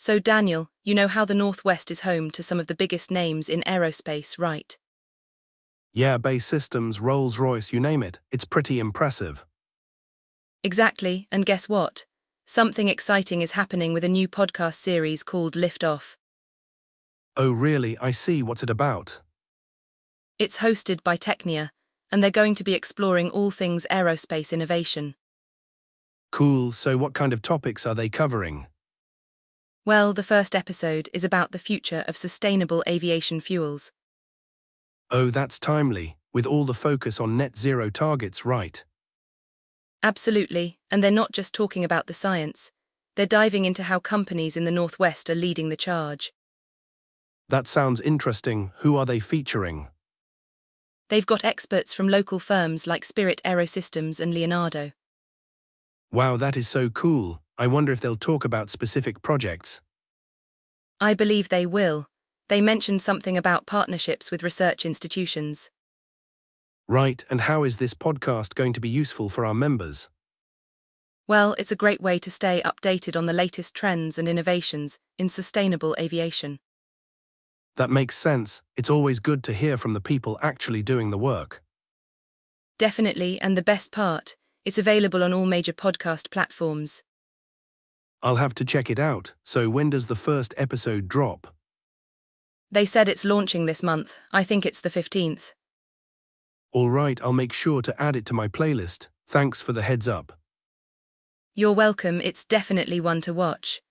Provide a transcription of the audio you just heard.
So Daniel, you know how the Northwest is home to some of the biggest names in aerospace, right? Yeah, base systems, Rolls-Royce, you name it. It's pretty impressive. Exactly, and guess what? Something exciting is happening with a new podcast series called Lift Off. Oh really, I see. What's it about? It's hosted by Technia, and they're going to be exploring all things aerospace innovation. Cool, so what kind of topics are they covering? Well, the first episode is about the future of sustainable aviation fuels. Oh, that's timely, with all the focus on net zero targets, right? Absolutely, and they're not just talking about the science. They're diving into how companies in the Northwest are leading the charge. That sounds interesting. Who are they featuring? They've got experts from local firms like Spirit Aerosystems and Leonardo. Wow, that is so cool. I wonder if they'll talk about specific projects. I believe they will. They mentioned something about partnerships with research institutions. Right, and how is this podcast going to be useful for our members? Well, it's a great way to stay updated on the latest trends and innovations in sustainable aviation. That makes sense. It's always good to hear from the people actually doing the work. Definitely, and the best part, it's available on all major podcast platforms. I'll have to check it out. So when does the first episode drop? They said it's launching this month. I think it's the 15th. All right, I'll make sure to add it to my playlist. Thanks for the heads up. You're welcome, it's definitely one to watch.